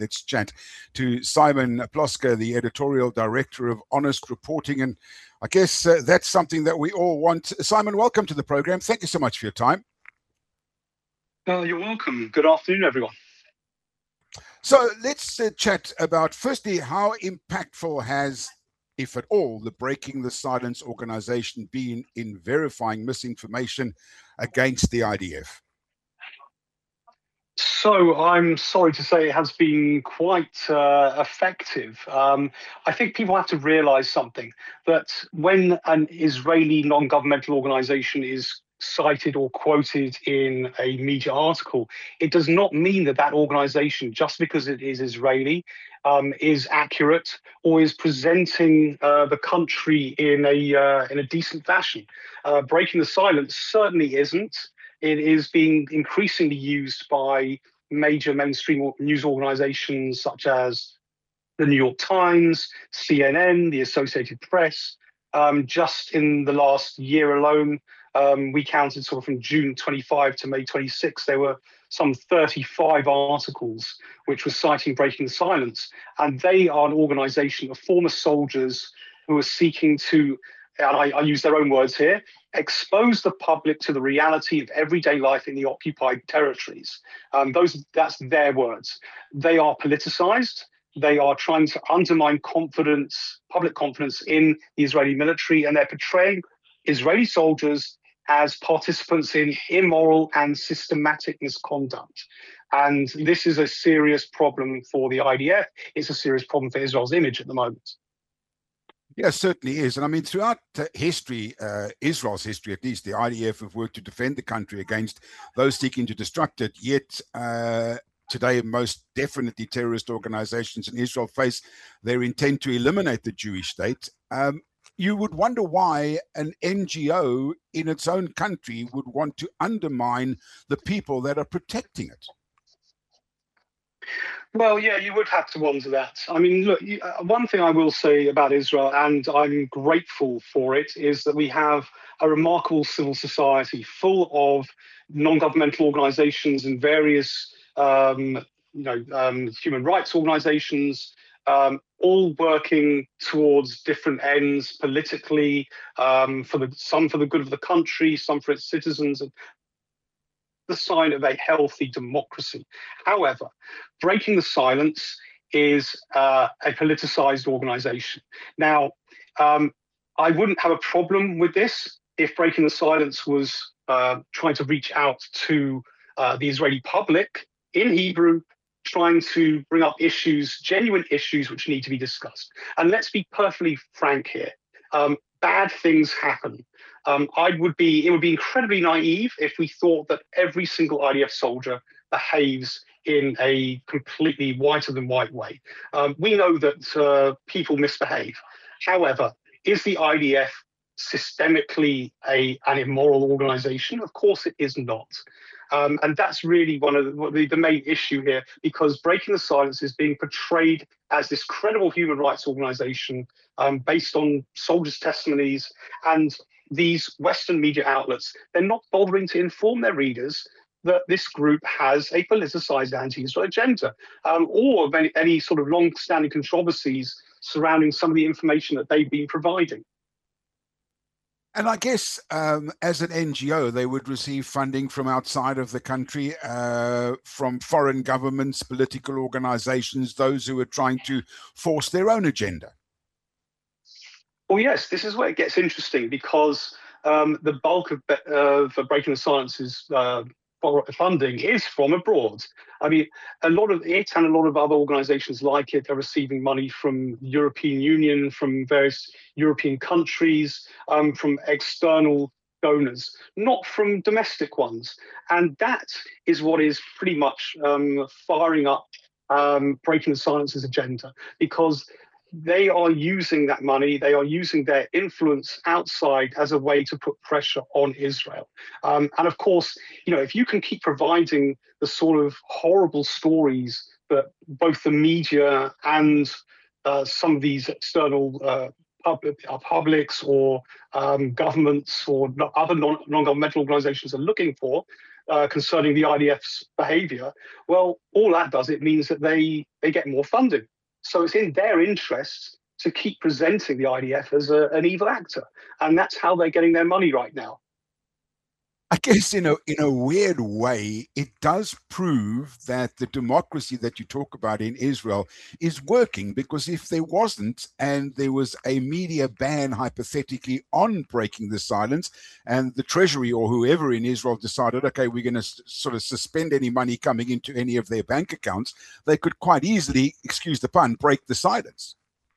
Let's Chat, to Simon Plosker, the editorial director of Honest Reporting. And I guess that's something that we all want. Simon, welcome to the program. Thank you so much for your time. You're welcome. Good afternoon, everyone. So let's chat about, firstly, how impactful has, if at all, the Breaking the Silence organization been in verifying misinformation against the IDF? So I'm sorry to say it has been quite effective. I think people have to realize something, that when an Israeli non-governmental organization is cited or quoted in a media article, it does not mean that that organization, just because it is Israeli, is accurate or is presenting the country in a decent fashion. Breaking the Silence certainly isn't. It is being increasingly used by major mainstream news organizations such as the New York Times, CNN, the Associated Press. Just in the last year alone, we counted sort of from June 25 to May 26, there were some 35 articles which were citing Breaking the Silence. And they are an organization of former soldiers who are seeking to, and I use their own words here, expose the public to the reality of everyday life in the occupied territories. That's their words. They are politicized. They are trying to undermine public confidence in the Israeli military, and they're portraying Israeli soldiers as participants in immoral and systematic misconduct. And this is a serious problem for the IDF. It's a serious problem for Israel's image at the moment. Yes, certainly is. And I mean, throughout history, Israel's history at least, the IDF have worked to defend the country against those seeking to destruct it. Yet today, most definitely terrorist organizations in Israel face their intent to eliminate the Jewish state. You would wonder why an NGO in its own country would want to undermine the people that are protecting it. Well, yeah, you would have to wonder that. I mean, look, one thing I will say about Israel, and I'm grateful for it, is that we have a remarkable civil society full of non-governmental organizations and various, human rights organizations, all working towards different ends politically, some for the good of the country, some for its citizens. The sign of a healthy democracy. However, Breaking the Silence is a politicized organization. Now, I wouldn't have a problem with this if Breaking the Silence was trying to reach out to the Israeli public in Hebrew, trying to bring up genuine issues which need to be discussed. And let's be perfectly frank here. Bad things happen. It would be incredibly naive if we thought that every single IDF soldier behaves in a completely whiter than white way. We know that people misbehave. However, is the IDF systemically an immoral organization? Of course it is not. And that's really one of the main issue here, because Breaking the Silence is being portrayed as this credible human rights organization based on soldiers' testimonies, and these Western media outlets, they're not bothering to inform their readers that this group has a politicized anti-Israel agenda, or any sort of long-standing controversies surrounding some of the information that they've been providing. And I guess as an NGO, they would receive funding from outside of the country, from foreign governments, political organizations, those who are trying to force their own agenda. Well, yes, this is where it gets interesting, because the bulk of Breaking the Silence's funding is from abroad. I mean, a lot of it and a lot of other organizations like it are receiving money from the European Union, from various European countries, from external donors, not from domestic ones. And that is what is pretty much firing up Breaking the Silence's agenda, because they are using that money, they are using their influence outside as a way to put pressure on Israel. And of course, if you can keep providing the sort of horrible stories that both the media and some of these external publics or governments or other non-governmental organizations are looking for, concerning the IDF's behaviour, well, all that does, it means that they get more funding. So it's in their interests to keep presenting the IDF as an evil actor. And that's how they're getting their money right now. I guess in a weird way, it does prove that the democracy that you talk about in Israel is working, because if there wasn't, and there was a media ban hypothetically on breaking the silence, and the Treasury or whoever in Israel decided, okay, we're going to sort of suspend any money coming into any of their bank accounts, they could quite easily, excuse the pun, break the silence.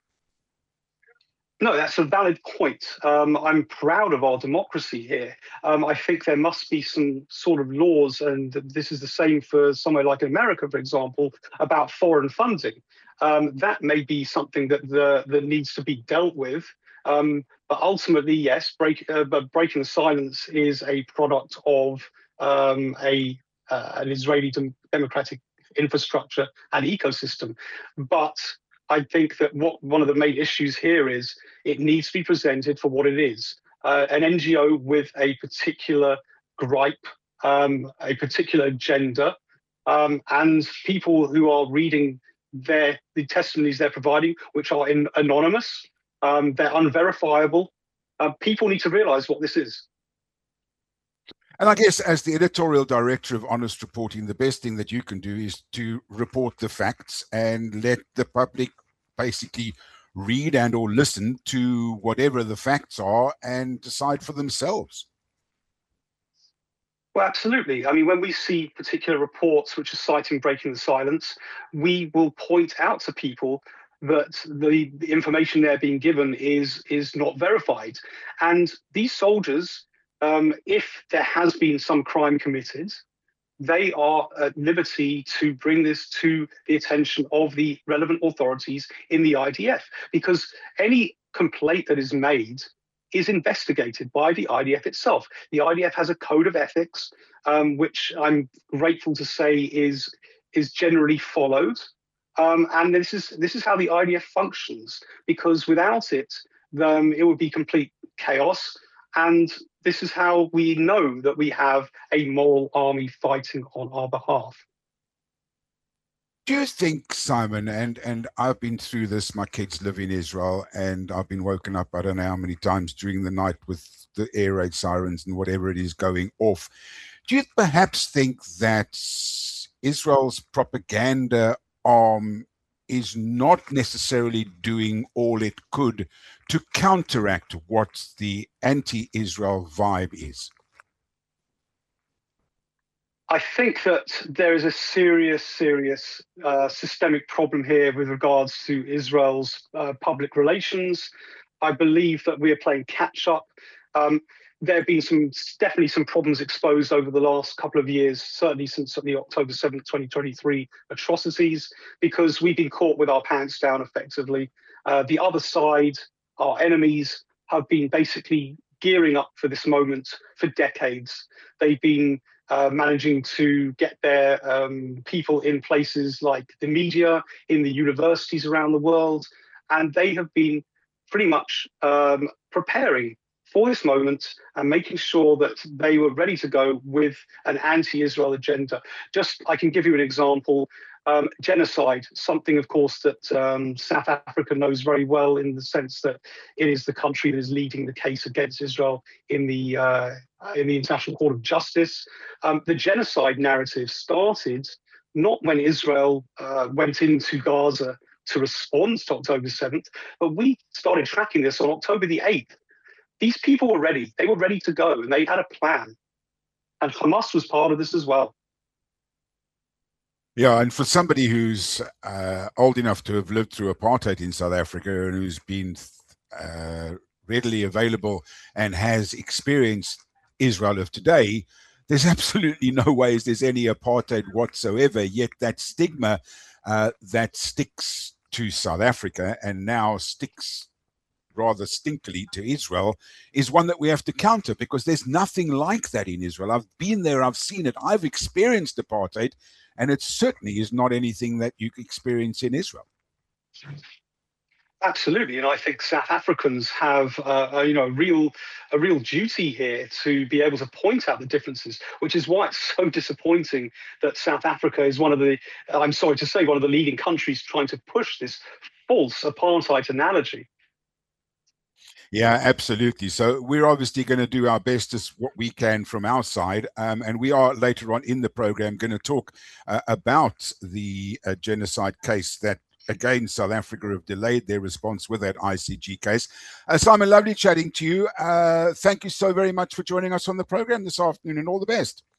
No, that's a valid point. I'm proud of our democracy here. I think there must be some sort of laws, and this is the same for somewhere like America, for example, about foreign funding. That may be something that needs to be dealt with. But ultimately, yes, but breaking the silence is a product of an Israeli democratic infrastructure and ecosystem. But I think that one of the main issues here is it needs to be presented for what it is, an NGO with a particular gripe, a particular agenda, and people who are reading the testimonies they're providing, which are anonymous, they're unverifiable. People need to realize what this is. And I guess as the editorial director of Honest Reporting, the best thing that you can do is to report the facts and let the public basically read and or listen to whatever the facts are and decide for themselves. Well, absolutely. I mean, when we see particular reports which are citing breaking the silence, we will point out to people that the information they're being given is not verified. And these soldiers, if there has been some crime committed, they are at liberty to bring this to the attention of the relevant authorities in the IDF, because any complaint that is made is investigated by the IDF itself. The IDF has a code of ethics, which I'm grateful to say is generally followed. And this is how the IDF functions, because without it, it would be complete chaos. And this is how we know that we have a moral army fighting on our behalf. Do you think, Simon, and I've been through this, my kids live in Israel, and I've been woken up, I don't know how many times during the night with the air raid sirens and whatever it is going off. Do you perhaps think that Israel's propaganda arm is not necessarily doing all it could to counteract what the anti-Israel vibe is? I think that there is a serious systemic problem here with regards to Israel's public relations. I believe that we are playing catch up. There have been definitely some problems exposed over the last couple of years, certainly since the October 7th, 2023 atrocities, because we've been caught with our pants down effectively. The other side, our enemies, have been basically gearing up for this moment for decades. They've been managing to get their people in places like the media, in the universities around the world, and they have been pretty much preparing for this moment and making sure that they were ready to go with an anti-Israel agenda. Just, I can give you an example. Genocide, something, of course, that South Africa knows very well, in the sense that it is the country that is leading the case against Israel in the International Court of Justice. The genocide narrative started not when Israel went into Gaza to respond to October 7th, but we started tracking this on October the 8th. These people were ready. They were ready to go, and they had a plan. And Hamas was part of this as well. Yeah, and for somebody who's old enough to have lived through apartheid in South Africa, and who's been readily available and has experienced Israel of today, there's absolutely no ways there's any apartheid whatsoever. Yet that stigma that sticks to South Africa and now sticks rather stinkily to Israel is one that we have to counter, because there's nothing like that in Israel. I've been there, I've seen it, I've experienced apartheid, and it certainly is not anything that you experience in Israel. Absolutely, and I think South Africans have a real duty here to be able to point out the differences, which is why it's so disappointing that South Africa is one of the, I'm sorry to say, one of the leading countries trying to push this false apartheid analogy. Yeah, absolutely. So we're obviously going to do our best as what we can from our side, and we are later on in the program going to talk about the genocide case that, again, South Africa have delayed their response with that ICJ case. Simon, lovely chatting to you. Thank you so very much for joining us on the program this afternoon, and all the best.